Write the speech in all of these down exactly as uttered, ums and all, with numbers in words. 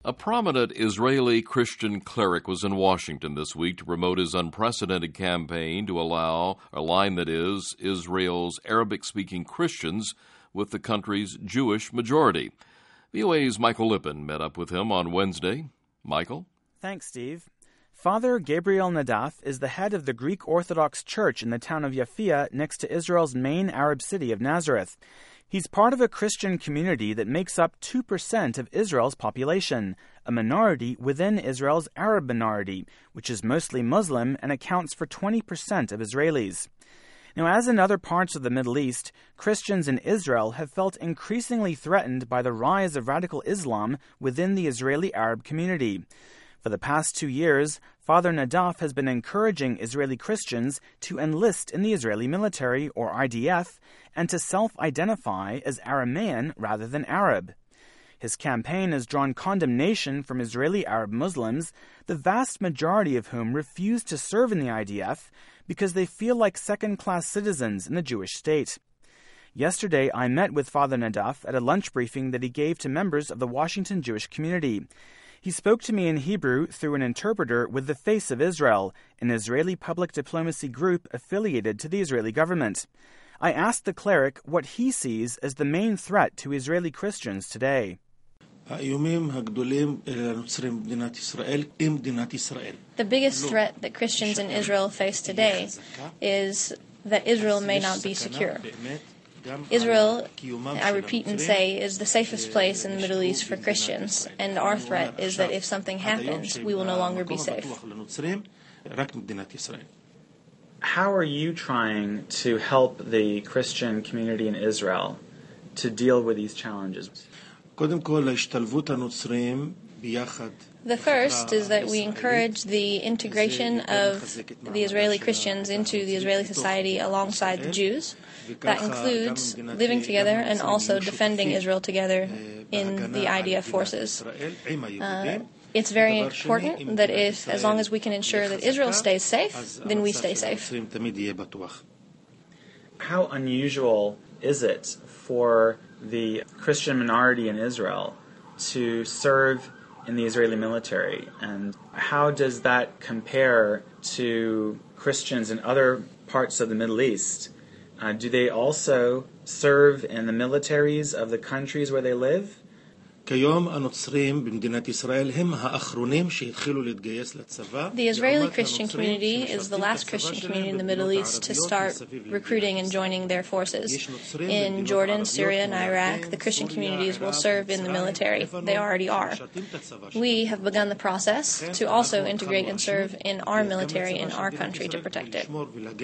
A prominent Israeli Christian cleric was in Washington this week to promote his unprecedented campaign to allow, align that is, Israel's Arabic-speaking Christians with the country's Jewish majority. V O A's Michael Lippin met up with him on Wednesday. Michael? Thanks, Steve. Father Gabriel Nadaf is the head of the Greek Orthodox Church in the town of Yafia next to Israel's main Arab city of Nazareth. He's part of a Christian community that makes up two percent of Israel's population, a minority within Israel's Arab minority, which is mostly Muslim and accounts for twenty percent of Israelis. Now, as in other parts of the Middle East, Christians in Israel have felt increasingly threatened by the rise of radical Islam within the Israeli Arab community. For the past two years, Father Nadaf has been encouraging Israeli Christians to enlist in the Israeli military, or I D F, and to self-identify as Aramean rather than Arab. His campaign has drawn condemnation from Israeli Arab Muslims, the vast majority of whom refuse to serve in the I D F because they feel like second-class citizens in the Jewish state. Yesterday, I met with Father Nadaf at a lunch briefing that he gave to members of the Washington Jewish community. He spoke to me in Hebrew through an interpreter with the Face of Israel, an Israeli public diplomacy group affiliated to the Israeli government. I asked the cleric what he sees as the main threat to Israeli Christians today. The biggest threat that Christians in Israel face today is that Israel may not be secure. Israel, I repeat and say, is the safest place in the Middle East for Christians, and our threat is that if something happens, we will no longer be safe. How are you trying to help the Christian community in Israel to deal with these challenges? The first is that we encourage the integration of the Israeli Christians into the Israeli society alongside the Jews. That includes living together and also defending Israel together in the I D F forces. Uh, it's very important that if, as long as we can ensure that Israel stays safe, then we stay safe. How unusual is it for the Christian minority in Israel to serve in the Israeli military, and how does that compare to Christians in other parts of the Middle East? Uh, do they also serve in the militaries of the countries where they live? The Israeli Christian community is the last Christian community in the Middle East to start recruiting and joining their forces. In Jordan, Syria, and Iraq, the Christian communities will serve in the military. They already are. We have begun the process to also integrate and serve in our military in our country to protect it.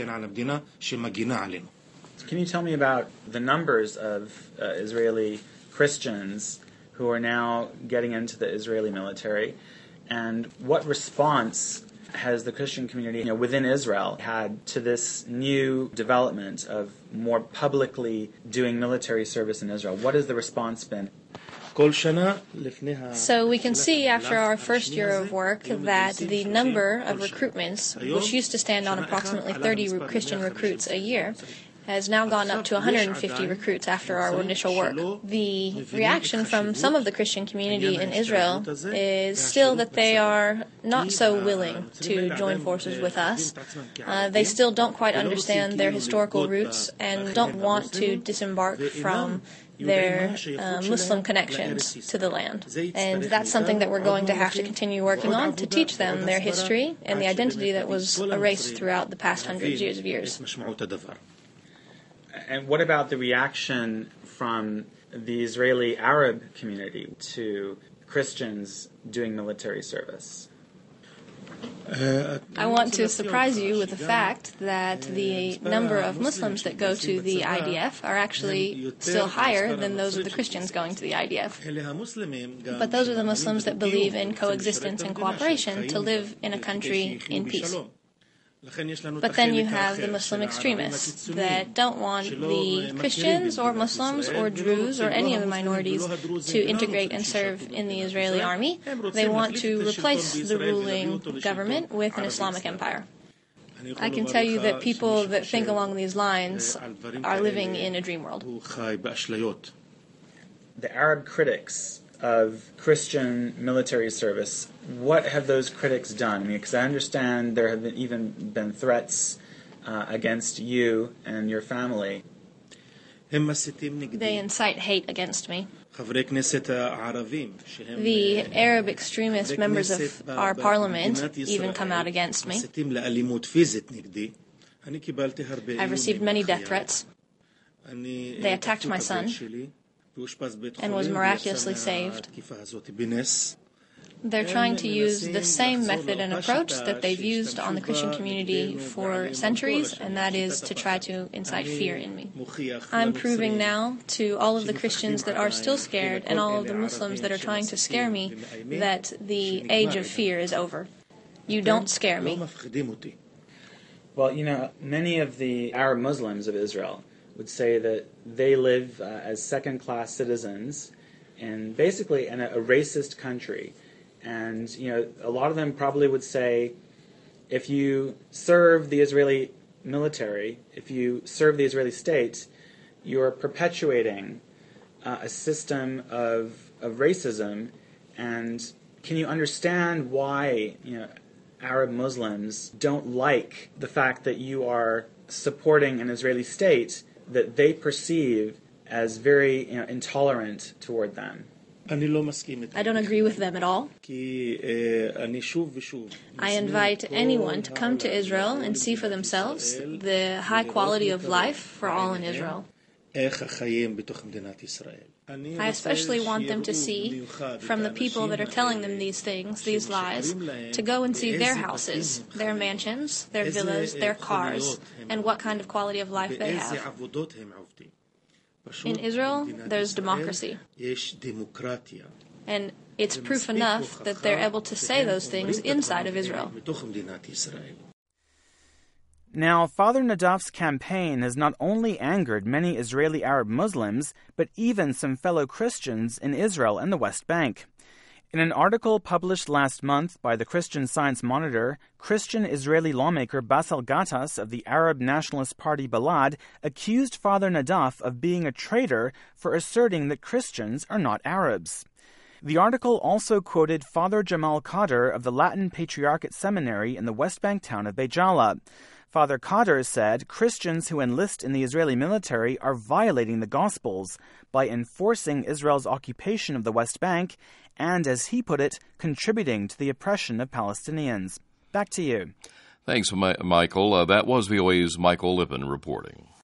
Can you tell me about the numbers of uh, Israeli Christians who are now getting into the Israeli military, and what response has the Christian community, you know, within Israel had to this new development of more publicly doing military service in Israel? What has the response been? So we can see after our first year of work that the number of recruitments, which used to stand on approximately thirty Christian recruits a year, has now gone up to one hundred fifty recruits after our initial work. The reaction from some of the Christian community in Israel is still that they are not so willing to join forces with us. Uh, they still don't quite understand their historical roots and don't want to disembark from their uh, Muslim connections to the land. And that's something that we're going to have to continue working on, to teach them their history and the identity that was erased throughout the past hundreds of years. And what about the reaction from the Israeli Arab community to Christians doing military service? I want to surprise you with the fact that the number of Muslims that go to the I D F are actually still higher than those of the Christians going to the I D F. But those are the Muslims that believe in coexistence and cooperation to live in a country in peace. But then you have the Muslim extremists that don't want the Christians or Muslims or Druze or any of the minorities to integrate and serve in the Israeli army. They want to replace the ruling government with an Islamic empire. I can tell you that people that think along these lines are living in a dream world. The Arab critics of Christian military service, what have those critics done? I mean, because I understand there have been, even been threats uh, against you and your family. They incite hate against me. The Arab extremist members of our parliament even come out against me. I've received many death threats. They attacked my son and was miraculously saved. They're trying to use the same method and approach that they've used on the Christian community for centuries, and that is to try to incite fear in me. I'm proving now to all of the Christians that are still scared and all of the Muslims that are trying to scare me that the age of fear is over. You don't scare me. Well, you know, many of the Arab Muslims of Israel would say that they live uh, as second-class citizens in basically in a, a racist country. And, you know, a lot of them probably would say, if you serve the Israeli military, if you serve the Israeli state, you're perpetuating uh, a system of, of racism. And can you understand why, you know, Arab Muslims don't like the fact that you are supporting an Israeli state that they perceive as very, you know, intolerant toward them? I don't agree with them at all. I invite anyone to come to Israel and see for themselves the high quality of life for all in Israel. I especially want them to see from the people that are telling them these things, these lies, to go and see their houses, their mansions, their villas, their cars, and what kind of quality of life they have. In Israel, there's democracy. And it's proof enough that they're able to say those things inside of Israel. Now, Father Nadav's campaign has not only angered many Israeli Arab Muslims, but even some fellow Christians in Israel and the West Bank. In an article published last month by the Christian Science Monitor, Christian Israeli lawmaker Bassel Ghattas of the Arab Nationalist Party Balad accused Father Nadav of being a traitor for asserting that Christians are not Arabs. The article also quoted Father Jamal Khader of the Latin Patriarchate Seminary in the West Bank town of Bejala. Father Khader said Christians who enlist in the Israeli military are violating the Gospels by enforcing Israel's occupation of the West Bank and, as he put it, contributing to the oppression of Palestinians. Back to you. Thanks, Michael. Uh, that was V O A's Michael Lippin reporting.